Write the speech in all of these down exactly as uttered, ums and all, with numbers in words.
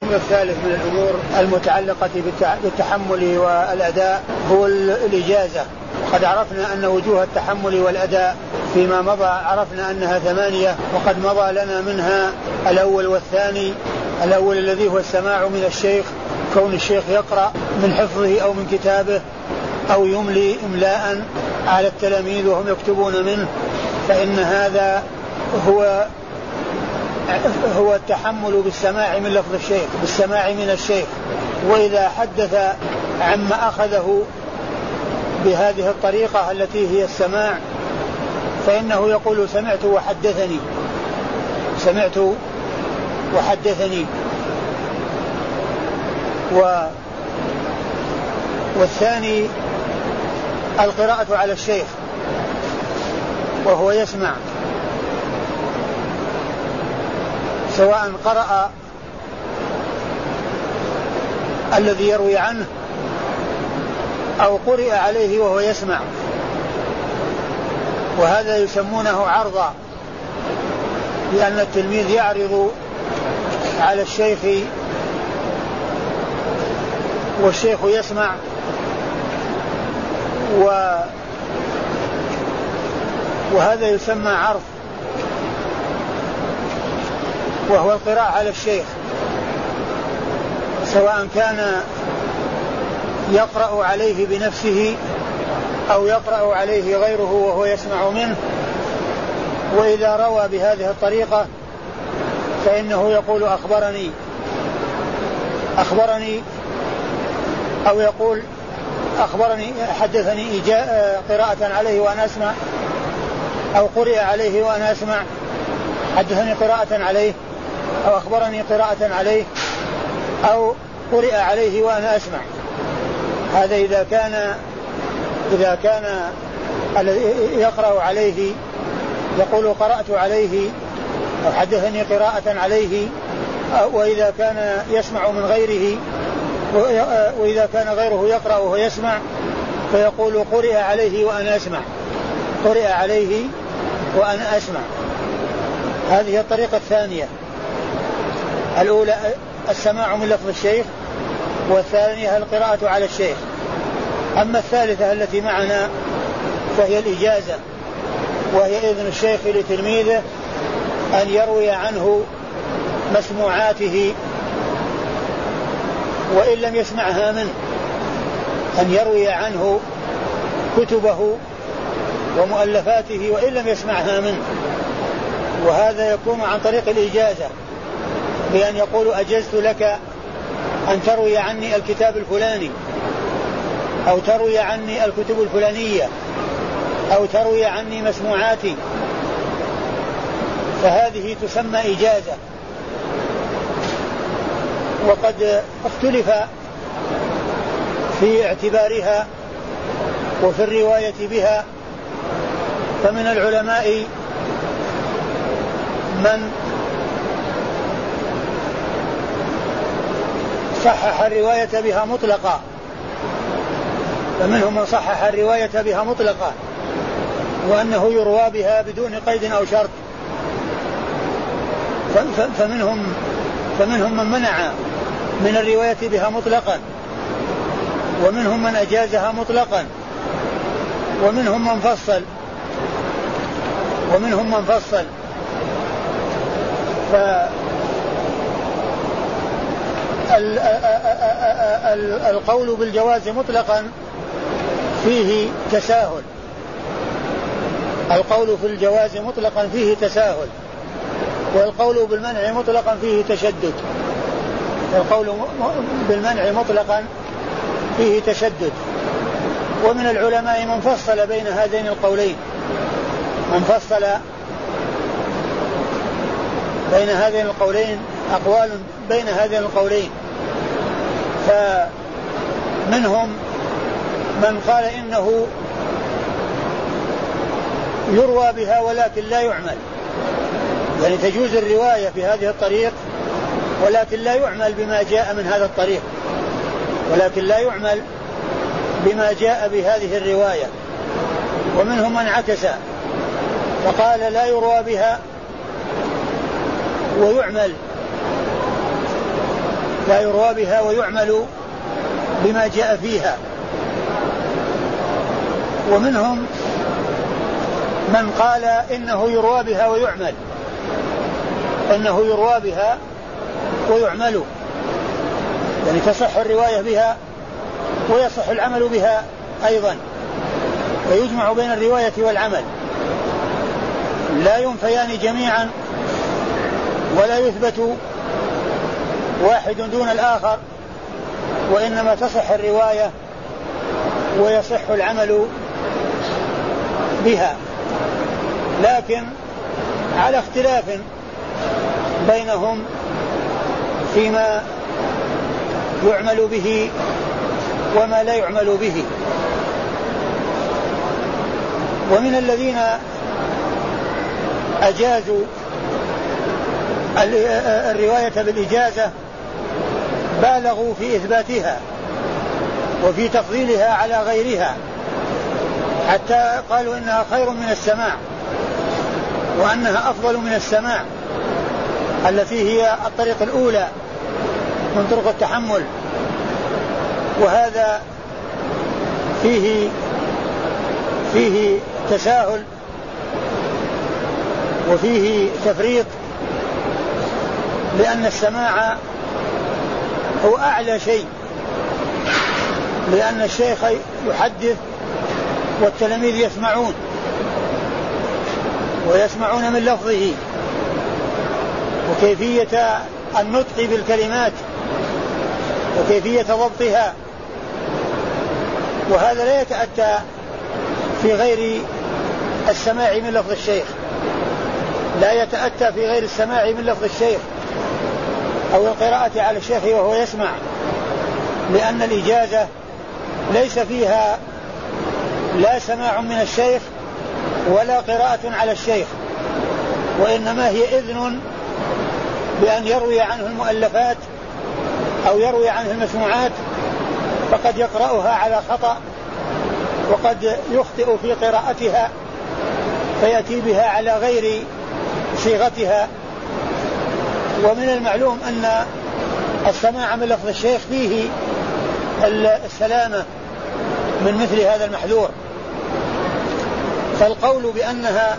الركن الثالث من الأمور المتعلقة بالتحمل والأداء هو الإجازة. قد عرفنا أن وجوه التحمل والأداء فيما مضى عرفنا أنها ثمانية، وقد مضى لنا منها الأول والثاني. الأول الذي هو السماع من الشيخ، كون الشيخ يقرأ من حفظه أو من كتابه أو يملي إملاء على التلاميذ وهم يكتبون منه، فإن هذا هو هو التحمل بالسماع من لفظ الشيخ، بالسماع من الشيخ. وإذا حدث عما أخذه بهذه الطريقة التي هي السماع فإنه يقول سمعت وحدثني، سمعت وحدثني. و والثاني القراءة على الشيخ وهو يسمع، سواء قرأ الذي يروي عنه أو قرئ عليه وهو يسمع، وهذا يسمونه عرضا، لأن التلميذ يعرض على الشيخ والشيخ يسمع، و وهذا يسمى عرض، وهو القراءة على الشيخ، سواء كان يقرأ عليه بنفسه أو يقرأ عليه غيره وهو يسمع منه. وإذا روى بهذه الطريقة فإنه يقول أخبرني أخبرني أو يقول أخبرني حدثني قراءة عليه وأنا أسمع، أو قرئ عليه وأنا أسمع، حدثني قراءة عليه، أو أخبرني قراءة عليه، أو قرئ عليه وأنا أسمع. هذا إذا كان إذا كان يقرأ عليه يقول قرأت عليه أو حدثني قراءة عليه، وإذا كان يسمع من غيره، وإذا كان غيره يقرأ وهو يسمع فيقول قرئ عليه وأنا أسمع، قرئ عليه وأنا أسمع. هذه الطريقة الثانية. الأولى السماع من لفظ الشيخ، والثانية القراءة على الشيخ. أما الثالثة التي معنا فهي الإجازة، وهي إذن الشيخ لتلميذه أن يروي عنه مسموعاته وإن لم يسمعها منه، أن يروي عنه كتبه ومؤلفاته وإن لم يسمعها منه. وهذا يكون عن طريق الإجازة، بأن يقول أجزت لك أن تروي عني الكتاب الفلاني، أو تروي عني الكتب الفلانية، أو تروي عني مسموعاتي، فهذه تسمى إجازة. وقد اختلف في اعتبارها وفي الرواية بها، فمن العلماء من صحح الرواية بها مطلقة، فمنهم من صحح الرواية بها مطلقة وأنه يروى بها بدون قيد أو شرط، فمنهم فمنهم من منع من الرواية بها مطلقا، ومنهم من أجازها مطلقا، ومنهم من فصل ومنهم من فصل فالقول بالجواز مطلقا فيه تساهل، القول في الجواز مطلقا فيه تساهل، والقول بالمنع مطلقا فيه تشدد. القول بالمنع مطلقا فيه تشدد. ومن العلماء من فصل بين هذين القولين، من فصل بين هذين القولين، أقوال بين هذين القولين. فمنهم من قال إنه يروى بها ولكن لا يعمل، يعني تجوز الرواية في هذه الطريق ولكن لا يعمل بما جاء من هذا الطريق، ولكن لا يعمل بما جاء بهذه الرواية. ومنهم من عكس فقال لا يروى بها ويعمل لا يروى بها ويعمل بما جاء فيها. ومنهم من قال إنه يروى بها ويعمل إنه يروى بها ويعمل يعني تصح الرواية بها ويصح العمل بها أيضا، ويجمع بين الرواية والعمل، لا ينفيان جميعا ولا يثبت واحد دون الآخر، وإنما تصح الرواية ويصح العمل بها، لكن على اختلاف بينهم فيما يعمل به وما لا يعمل به. ومن الذين أجازوا الرواية بالإجازة بالغوا في إثباتها وفي تفضيلها على غيرها، حتى قالوا إنها خير من السماع وأنها أفضل من السماع التي هي الطريق الأولى من طرق التحمل. وهذا فيه فيه تساهل وفيه تفريط، لأن السماع هو أعلى شيء، لأن الشيخ يحدث والتلاميذ يسمعون ويسمعون من لفظه وكيفية النطق بالكلمات وكيفية ضبطها، وهذا لا يتأتى في غير السماع من لفظ الشيخ، لا يتأتى في غير السماع من لفظ الشيخ أو القراءة على الشيخ وهو يسمع، لأن الإجازة ليس فيها لا سماع من الشيخ ولا قراءة على الشيخ، وإنما هي إذن بأن يروي عنه المؤلفات أو يروي عنه المسموعات، فقد يقرأها على خطأ وقد يخطئ في قراءتها فيأتي بها على غير صيغتها. ومن المعلوم أن السماع من لفظ الشيخ فيه السلامة من مثل هذا المحذور، فالقول بأنها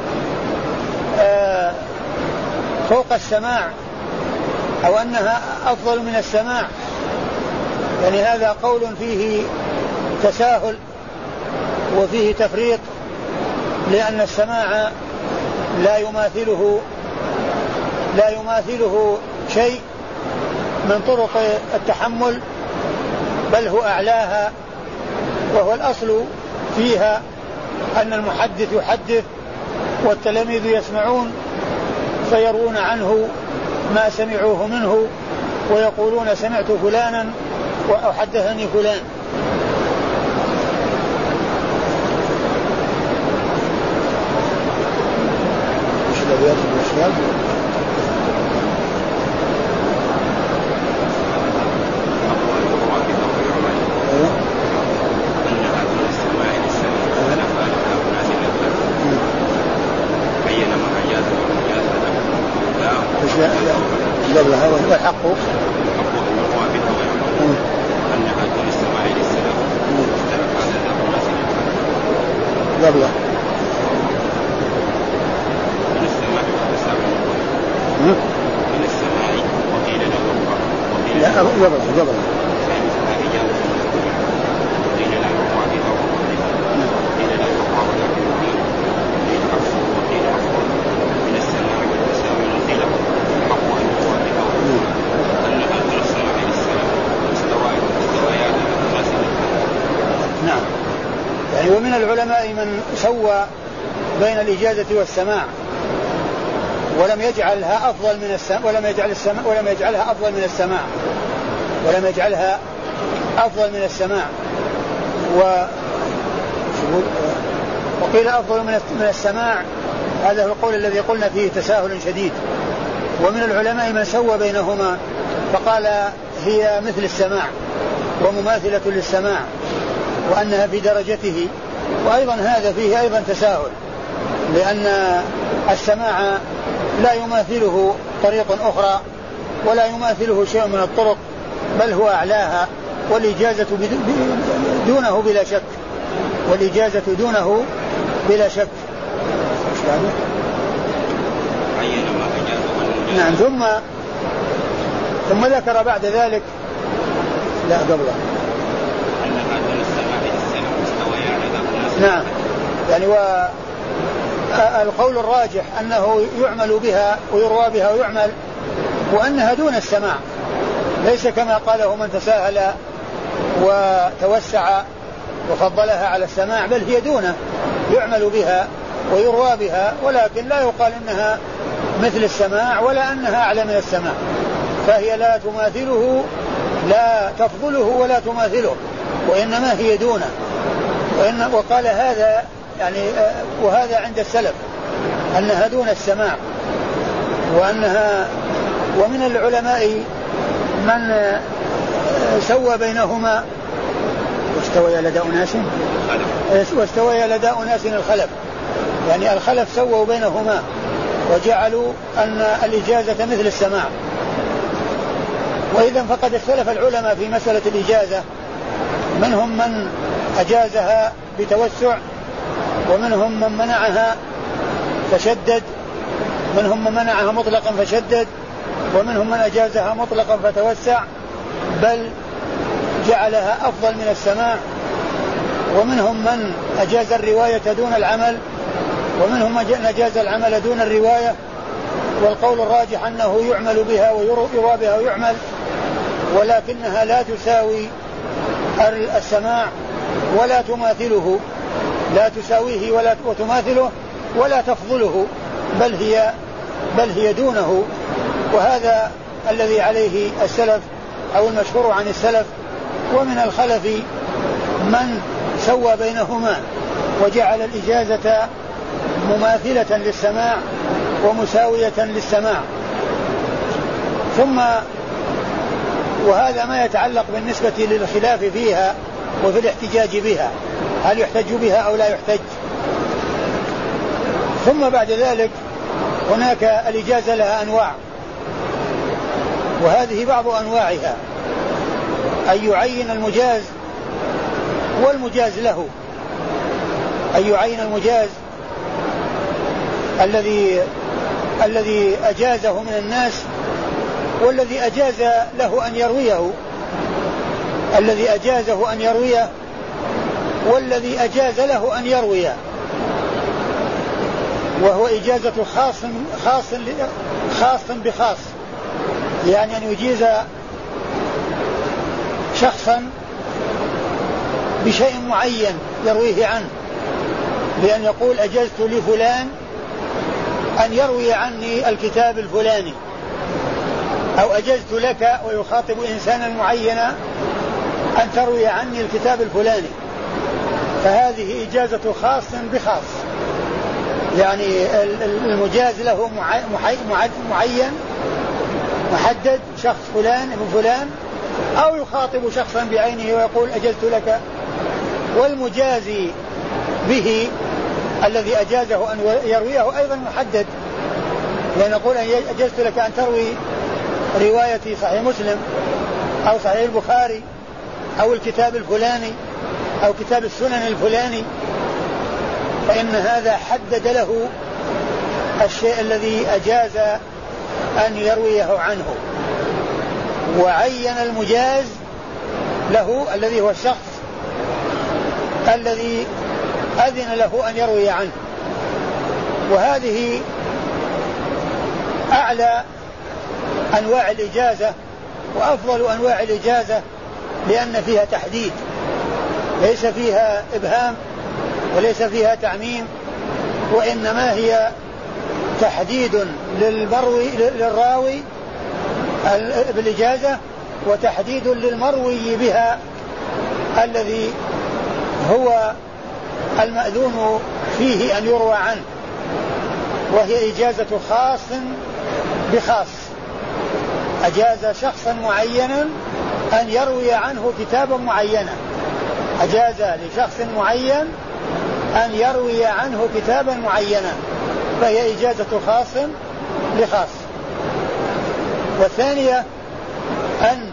فوق السماع أو أنها أفضل من السماع يعني هذا قول فيه تساهل وفيه تفريط، لأن السماع لا يماثله لا يماثله شيء من طرق التحمل، بل هو أعلاها، وهو الأصل فيها أن المحدث يحدث والتلاميذ يسمعون فيروون عنه ما سمعوه منه ويقولون سمعت فلانا وحدثني فلان. قبلها والحق قبله من السماء من السماء وقيل له لا قبله قبله ومن العلماء من سوى بين الإجازة والسماع ولم يجعلها أفضل من السماع ولم يجعل السماع ولم يجعلها أفضل من السماع ولم يجعلها أفضل من السماع و وقيل أفضل من السماع. هذا هو القول الذي قلنا فيه تساهل شديد. ومن العلماء من سوى بينهما فقال هي مثل السماع ومماثلة للسماع وأنها في درجته، وأيضا هذا فيه أيضا تساهل، لأن السماع لا يماثله طريق أخرى ولا يماثله شيء من الطرق، بل هو أعلاها، والإجازة دونه بلا شك، والإجازة دونه بلا شك. نعم. ثم ثم ذكر بعد ذلك لا قبله نعم يعني والقول الراجح أنه يعمل بها ويروى بها ويعمل، وأنها دون السماع، ليس كما قاله من تساهل وتوسع وفضلها على السماع، بل هي دونه، يعمل بها ويروى بها، ولكن لا يقال إنها مثل السماع ولا أنها أعلى من السماع، فهي لا تماثله، لا تفضله ولا تماثله، وإنما هي دونه. وإن وقال هذا يعني وهذا عند السلف أنها دون السماع، وأنها ومن العلماء من سوى بينهما واستوى لدى أناس واستوى لدى أناس الخلف، يعني الخلف سووا بينهما وجعلوا أن الإجازة مثل السماع. وإذا فقد اختلف العلماء في مسألة الإجازة، منهم من أجازها بتوسع، ومنهم من منعها فشدد، منهم من منعها مطلقا فشدد، ومنهم من أجازها مطلقا فتوسع بل جعلها أفضل من السماع، ومنهم من أجاز الرواية دون العمل، ومنهم من أجاز العمل دون الرواية. والقول الراجح أنه يعمل بها ويروى بها ويعمل، ولكنها لا تساوي السماع ولا تماثله، لا تساويه ولا وتماثله ولا تفضله، بل هي بل هي دونه. وهذا الذي عليه السلف أو المشهور عن السلف. ومن الخلف من سوى بينهما وجعل الإجازة مماثلة للسماع ومساوية للسماع. ثم وهذا ما يتعلق بالنسبة للخلاف فيها وفي الاحتجاج بها، هل يحتج بها أو لا يحتج. ثم بعد ذلك هناك الإجازة لها أنواع، وهذه بعض أنواعها أن يعين المجاز والمجاز له، أن يعين المجاز الذي الذي أجازه من الناس والذي أجاز له أن يرويه، الذي أجازه أن يرويه والذي أجاز له أن يرويه، وهو إجازة خاص خاص خاص بخاص، يعني أن يجيز شخصا بشيء معين يرويه عنه، بأن يقول أجزت لفلان أن يروي عني الكتاب الفلاني، أو أجزت لك ويخاطب إنسانا معينا أن تروي عني الكتاب الفلاني، فهذه إجازة خاص بخاص، يعني المجاز له معين محدد، شخص فلان ابن فلان، أو يخاطب شخصا بعينه ويقول أجزت لك. والمجازي به الذي أجازه أن يرويه أيضا محدد، لأن نقول أجزت لك أن تروي روايتي صحيح مسلم أو صحيح البخاري أو الكتاب الفلاني أو كتاب السنن الفلاني، فإن هذا حدد له الشيء الذي أجاز أن يرويه عنه، وعين المجاز له الذي هو الشخص الذي أذن له أن يروي عنه. وهذه أعلى أنواع الإجازة وأفضل أنواع الإجازة، لأن فيها تحديد، ليس فيها إبهام وليس فيها تعميم، وإنما هي تحديد للمروي للراوي بالإجازة، وتحديد للمروي بها الذي هو المأذون فيه أن يروى عنه، وهي إجازة خاص بخاص، أجاز شخصا معينا أن يروي عنه كتابا معينا، أجاز لشخص معين أن يروي عنه كتابا معينا، فهي إجازة خاص لخاص. والثانية أن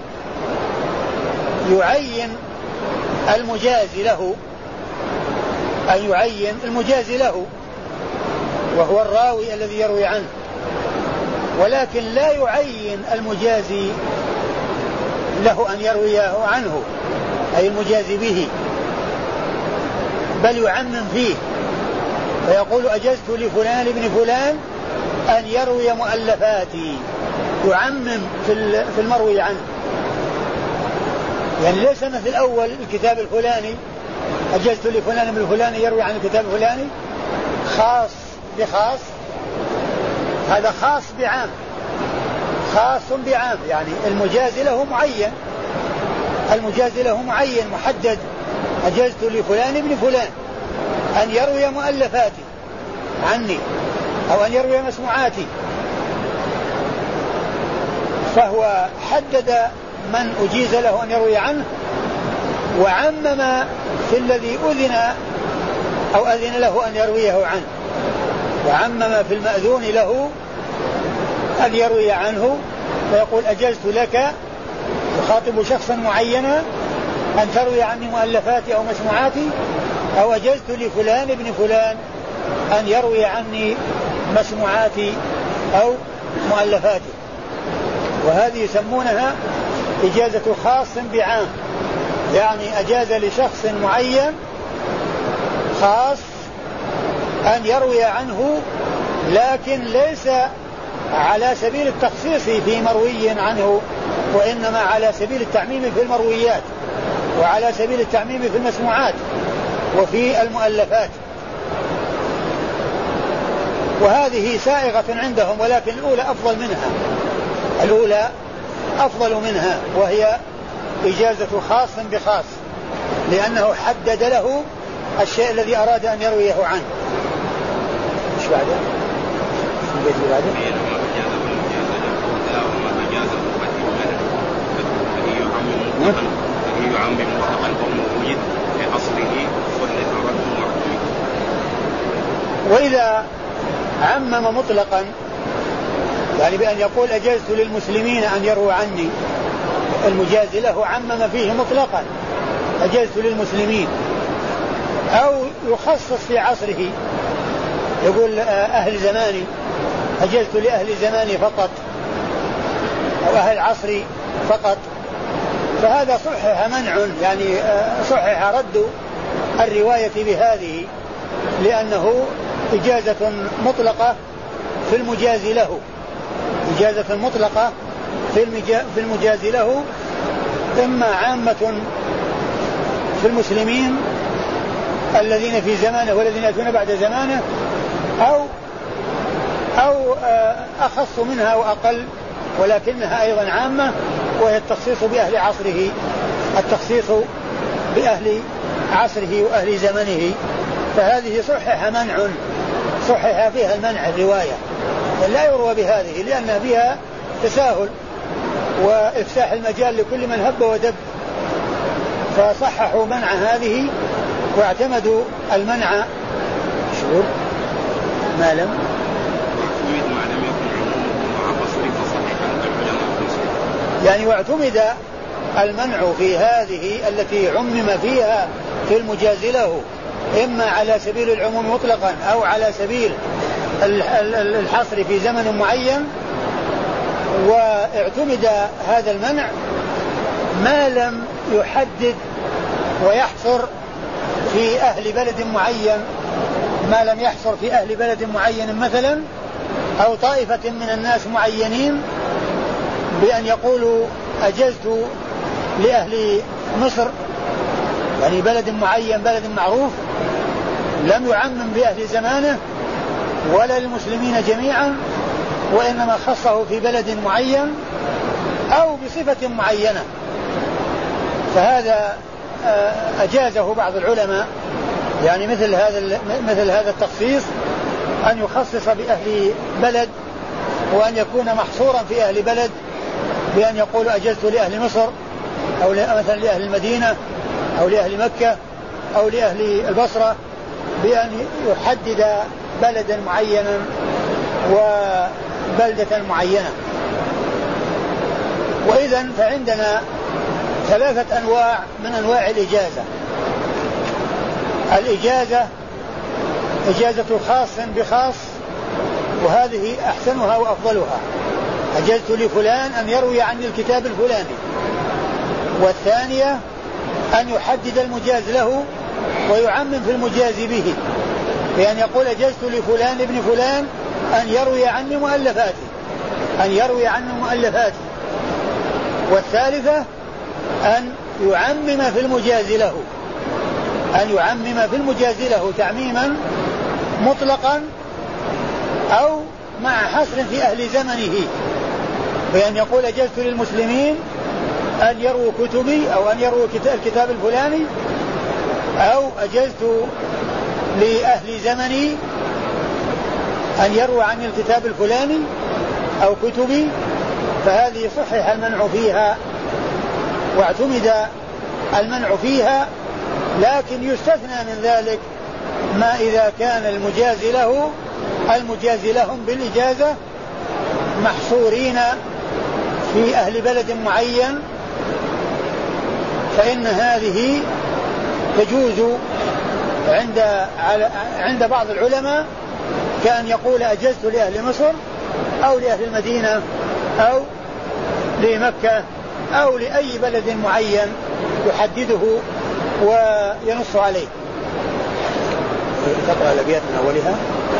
يعين المجازي له أن يعين المجازي له وهو الراوي الذي يروي عنه، ولكن لا يعين المجازي له أن يرويه عنه أي المجازي به، بل يعمم فيه فيقول أجزت لفلان ابن فلان أن يروي مؤلفاتي، يعمم في المروي عنه. يعني ليس مثل أول الكتاب الفلاني أجزت لفلان ابن فلان يروي عن الكتاب الفلاني خاص بخاص، هذا خاص بعام، خاص بعام، يعني المجازي له معين، المجازي له معين محدد، أجزت لفلان ابن فلان أن يروي مؤلفاتي عني أو أن يروي مسموعاتي، فهو حدد من أجيز له أن يروي عنه وعمم في الذي أذن أو أذن له أن يرويه عنه، وعمم في المأذون له أن يروي عنه، فيقول أجزت لك، يخاطب شخصا معينا، أن تروي عني مؤلفاتي أو مسموعاتي، أو أجزت لفلان ابن فلان أن يروي عني مسموعاتي أو مؤلفاتي. وهذه يسمونها إجازة خاص بعام، يعني أجاز لشخص معين خاص أن يروي عنه، لكن ليس على سبيل التخصيص في مروي عنه، وإنما على سبيل التعميم في المرويات، وعلى سبيل التعميم في المسموعات وفي المؤلفات. وهذه سائغة عندهم، ولكن الأولى أفضل منها، الأولى أفضل منها، وهي إجازة خاص بخاص، لأنه حدد له الشيء الذي أراد أن يرويه عنه. إيش بعده؟ إيش بعده؟ وإذا عمم مطلقا، يعني بأن يقول أجزت للمسلمين أن يروا عني، المجازي له عمم فيه مطلقا أجزت للمسلمين، أو يخصص في عصره، يقول أهل زماني أجزت لأهل زماني فقط، أو أهل عصري فقط، فهذا صحح منع، يعني صحح رد الرواية بهذه، لأنه إجازة مطلقة في المجازي له، إجازة مطلقة في المجازي له، إما عامة في المسلمين الذين في زمانه والذين يأتون بعد زمانه، أو أو أخص منها وأقل، ولكنها أيضا عامة، وهي التخصيص بأهل عصره، التخصيص بأهل عصره وأهل زمنه. فهذه صحح منع، صحح فيها المنع الرواية، لا يروى بهذه لأن فيها تساهل وإفساح المجال لكل من هب ودب، فصححوا منع هذه واعتمدوا المنع شهور ما لم يعني، واعتمد المنع في هذه التي عمم فيها في المجاز له، إما على سبيل العموم مطلقا أو على سبيل الحصر في زمن معين، واعتمد هذا المنع ما لم يحدد ويحصر في أهل بلد معين، ما لم يحصر في أهل بلد معين مثلا، أو طائفة من الناس معينين، بأن يقولوا أجزت لأهل مصر، يعني بلد معين بلد معروف، لم يعمم بأهل زمانه ولا المسلمين جميعا، وإنما خصه في بلد معين أو بصفة معينة، فهذا أجازه بعض العلماء، يعني مثل هذا مثل هذا التخصيص، أن يخصص بأهل بلد، وأن يكون محصورا في أهل بلد، بأن يقول أجزت لأهل مصر، أو مثلا لأهل المدينة، أو لأهل مكة، أو لأهل البصرة، بأن يحدد بلدا معينا وبلدة معينة. إذن فعندنا ثلاثة أنواع من أنواع الإجازة. الإجازة إجازة خاص بخاص، وهذه أحسنها وأفضلها. أجزت لفلان أن يروي عني الكتاب الفلاني. والثانية أن يحدد المجاز له ويعمم في المجاز به، بأن يقول أجزت لفلان ابن فلان أن يروي عني مؤلفاتي أن يروي عني مؤلفاتي. والثالثة أن يعمم في المجاز له أن يعمم في المجاز له تعميما مطلقا أو مع حصر في أهل زمنه، بأن يقول أجزت للمسلمين أن يروا كتبي أو أن يروا الكتاب الفلاني، أو أجزت لأهل زمني أن يروا عني الكتاب الفلاني أو كتبي. فهذه صحح المنع فيها واعتمد المنع فيها، لكن يستثنى من ذلك ما إذا كان المجاز له المجاز لهم بالإجازة محصورين في أهل بلد معين، فإن هذه تجوز عند عند بعض العلماء، كأن يقول أجزت لأهل مصر أو لأهل المدينة أو لمكة أو لأي بلد معين يحدده وينص عليه. تقرأ الأبيات من أولها.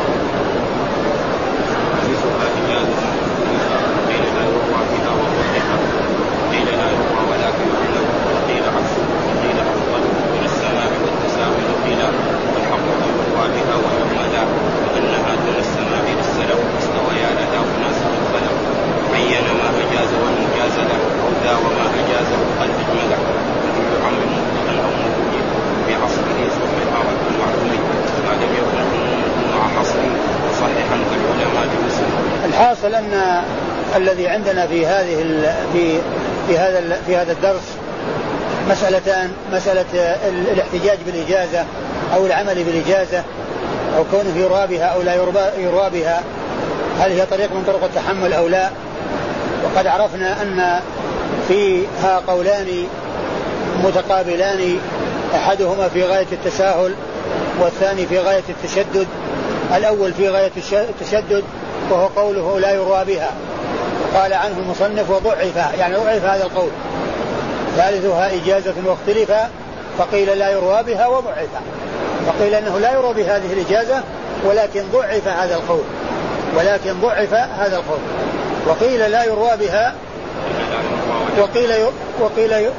الحاصل أن الذي عندنا في هذه في في هذا في هذا الدرس مسألتان: مسألة الاحتجاج بالإجازة أو العمل بالإجازة، أو كونه يروى بها أو لا يروى بها، هل هي طريق من طرق التحمل أو لا. وقد عرفنا أن فيها قولان متقابلان، أحدهما في غاية التساهل والثاني في غاية التشدد. الأول في غاية التشدد وهو قوله لا يروى بها، قال عنه المصنف وضعف، يعني ضعف هذا القول. ثالثها إجازة واختلف، فقيل لا يروى بها وضعف، فقيل أنه لا يروى بهذه الإجازة ولكن ضعف هذا القول ولكن ضعف هذا القول وقيل لا يروى بها وقيل ي... وقيل ي...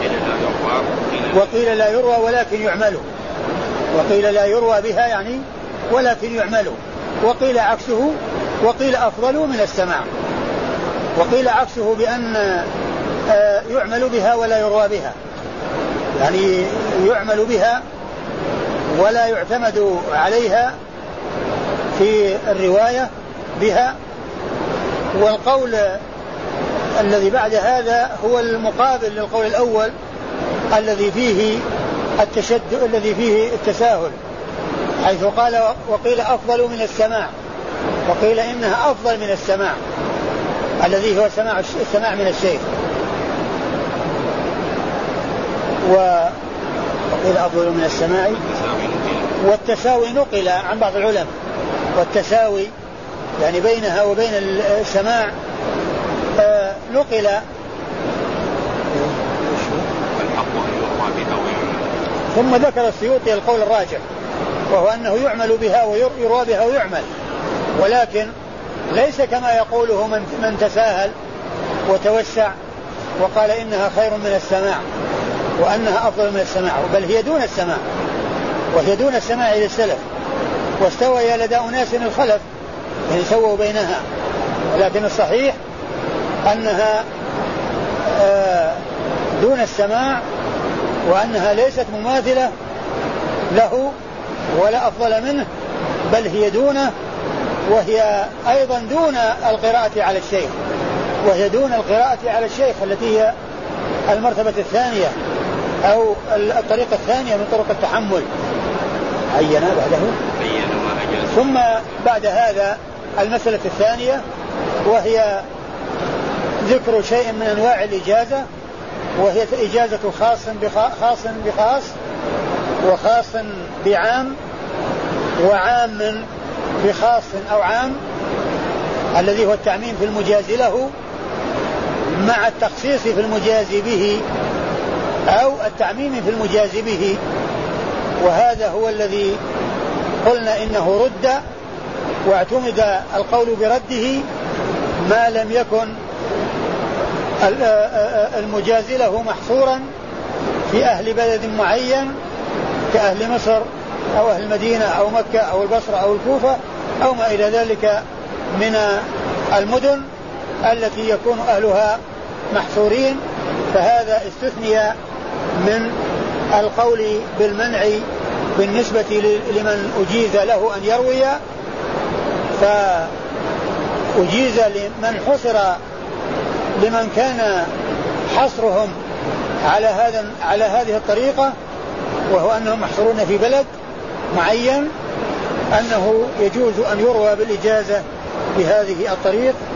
وقيل لا يروى ولكن يعمل وقيل لا يروى بها يعني ولكن يعمل وقيل عكسه، وقيل أفضل من السماع، وقيل عكسه بأن يعمل بها ولا يروى بها، يعني يعمل بها ولا يعتمد عليها في الرواية بها. والقول الذي بعد هذا هو المقابل للقول الأول الذي فيه التشدد الذي فيه التساهل، حيث قال وقيل أفضل من السماع، وقيل إنها أفضل من السماع الذي هو سماع السماع من الشيخ، وقيل أفضل من السماع. والتساوي نقل عن بعض العلماء، والتساوي يعني بينها وبين السماع آه نقل. ثم ذكر السيوطي القول الراجح، وهو أنه يعمل بها ويروى بها ويعمل، ولكن ليس كما يقوله من, من تساهل وتوسع وقال إنها خير من السماع وأنها أفضل من السماع، بل هي دون السماع، وهي دون السماع للسلف، واستوى لدى أناس الخلف يعني سووا بينها، ولكن الصحيح أنها دون السماع، وأنها ليست مماثلة له ولا أفضل منه، بل هي دونه، وهي أيضا دون القراءة على الشيخ، وهي دون القراءة على الشيخ التي هي المرتبة الثانية أو الطريقة الثانية من طرق التحمل. عينا بعده ثم بعد هذا المسألة الثانية، وهي ذكر شيء من أنواع الإجازة، وهي إجازة خاص بخاص بخاص وخاص بعام وعام بخاص أو عام، الذي هو التعميم في المجاز له مع التخصيص في المجاز به أو التعميم في المجاز به. وهذا هو الذي قلنا إنه رد، واعتمد القول برده ما لم يكن المجاز له محصورا في أهل بلد معين كأهل مصر أو أهل المدينة أو مكة أو البصرة أو الكوفة أو ما إلى ذلك من المدن التي يكون أهلها محصورين، فهذا استثني من القول بالمنع بالنسبة لمن أجيز له أن يروي، فأجيز لمن حصر لمن كان حصرهم على هذا على هذه الطريقة، وهو أنهم محصورون في بلد معين، أنه يجوز أن يروى بالإجازة بهذه الطريق